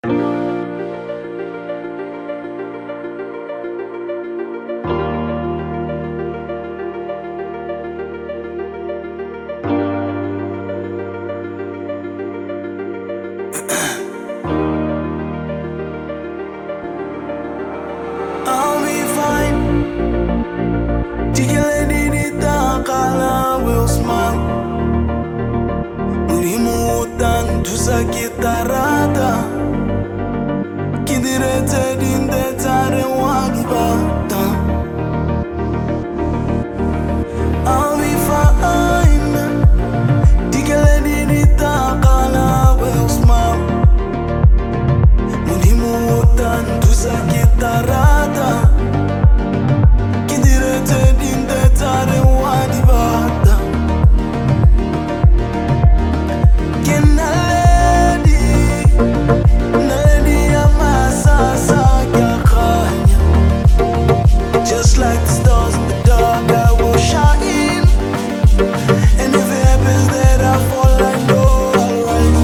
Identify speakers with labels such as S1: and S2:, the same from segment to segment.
S1: I'll be fine. Tigil dinita kala will smile. Murimutan tu sakit tarata. Kidirete dinde tare wagibata. I'll be fine. Tigil dinita kala will smile. Murimutan tu sakit tarata. Kidirete dinde tare wagibata. Just like the stars in the dark, I will shine. And if it happens that I fall, I know I'll rise.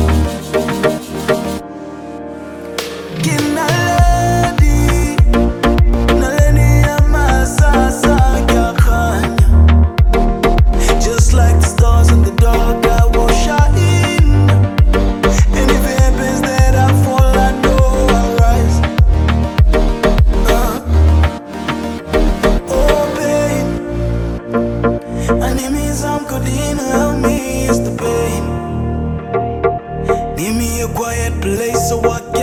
S1: Just like the stars in the dark, I will shine. And if it happens that I fall, I know I'll rise. Oh, babe, I need me some codeine to help me ease the pain. Need me a quiet place so I